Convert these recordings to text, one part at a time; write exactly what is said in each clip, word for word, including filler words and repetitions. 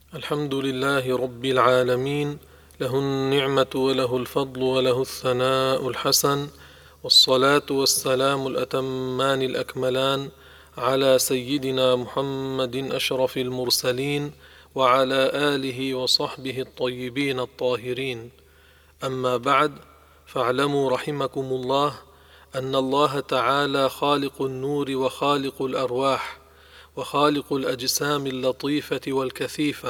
الحمد لله رب العالمين، له النعمة وله الفضل وله الثناء الحسن، والصلاة والسلام الأتمان الأكملان على سيدنا محمد أشرف المرسلين وعلى آله وصحبه الطيبين الطاهرين. أما بعد، فاعلموا رحمكم الله أن الله تعالى خالق النور وخالق الأرواح وخالق الأجسام اللطيفة والكثيفة.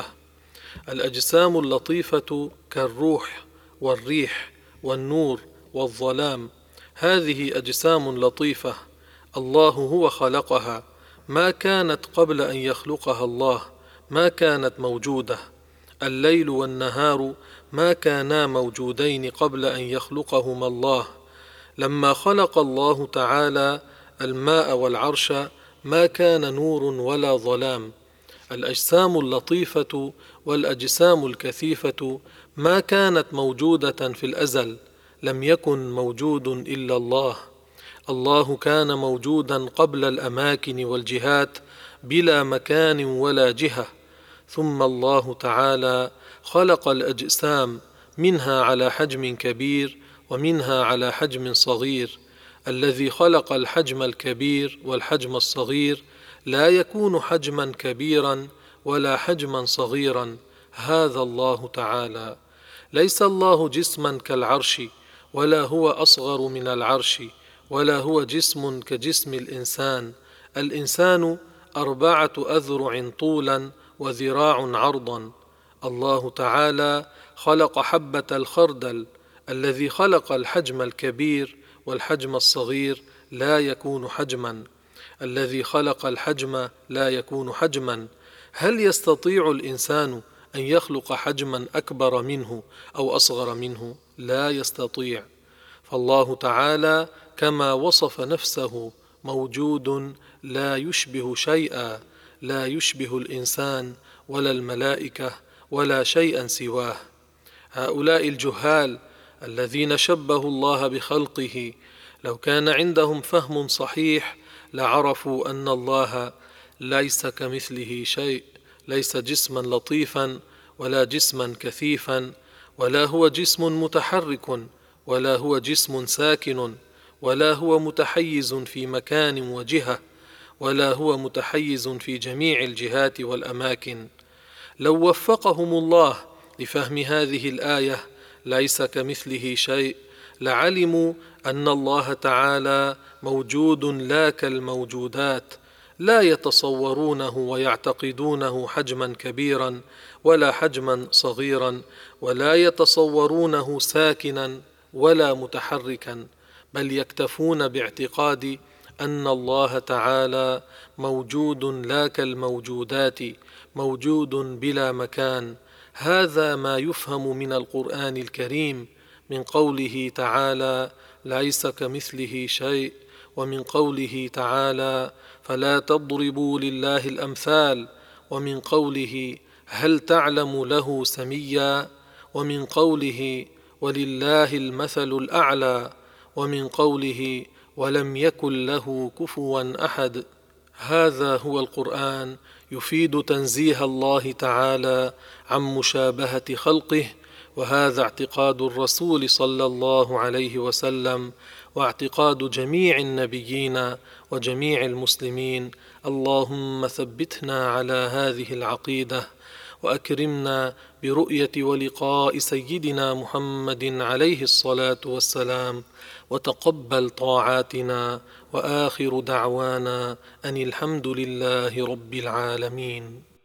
الأجسام اللطيفة كالروح والريح والنور والظلام، هذه أجسام لطيفة الله هو خلقها، ما كانت قبل أن يخلقها الله، ما كانت موجودة. الليل والنهار ما كانا موجودين قبل أن يخلقهما الله. لما خلق الله تعالى الماء والعرش ما كان نور ولا ظلام. الأجسام اللطيفة والأجسام الكثيفة ما كانت موجودة في الأزل، لم يكن موجود إلا الله. الله كان موجودا قبل الأماكن والجهات بلا مكان ولا جهة، ثم الله تعالى خلق الأجسام، منها على حجم كبير ومنها على حجم صغير. الذي خلق الحجم الكبير والحجم الصغير لا يكون حجما كبيرا ولا حجما صغيرا، هذا الله تعالى. ليس الله جسما كالعرش، ولا هو أصغر من العرش، ولا هو جسم كجسم الإنسان. الإنسان أربعة أذرع طولا وذراع عرضا. الله تعالى خلق حبة الخردل. الذي خلق الحجم الكبير والحجم الصغير لا يكون حجما. الذي خلق الحجم لا يكون حجما. هل يستطيع الإنسان أن يخلق حجما أكبر منه أو أصغر منه؟ لا يستطيع. فالله تعالى كما وصف نفسه موجود لا يشبه شيئا، لا يشبه الإنسان ولا الملائكة ولا شيئا سواه. هؤلاء الجهال الذين شبهوا الله بخلقه لو كان عندهم فهم صحيح لعرفوا أن الله ليس كمثله شيء، ليس جسما لطيفا ولا جسما كثيفا، ولا هو جسم متحرك، ولا هو جسم ساكن، ولا هو متحيز في مكان وجهة، ولا هو متحيز في جميع الجهات والأماكن. لو وفقهم الله لفهم هذه الآية ليس كمثله شيء لعلموا أن الله تعالى موجود لا كالموجودات، لا يتصورونه ويعتقدونه حجما كبيرا ولا حجما صغيرا، ولا يتصورونه ساكنا ولا متحركا، بل يكتفون باعتقاد أن الله تعالى موجود لا كالموجودات، موجود بلا مكان. هذا ما يفهم من القرآن الكريم، من قوله تعالى ليس كمثله شيء، ومن قوله تعالى فلا تضربوا لله الأمثال، ومن قوله هل تعلم له سميا، ومن قوله ولله المثل الأعلى، ومن قوله ولم يكن له كفوا أحد. هذا هو القرآن، يفيد تنزيه الله تعالى عن مشابهة خلقه، وهذا اعتقاد الرسول صلى الله عليه وسلم، واعتقاد جميع النبيين وجميع المسلمين. اللهم ثبتنا على هذه العقيدة، وأكرمنا برؤية ولقاء سيدنا محمد عليه الصلاة والسلام، وتقبل طاعاتنا، وآخر دعوانا أن الحمد لله رب العالمين.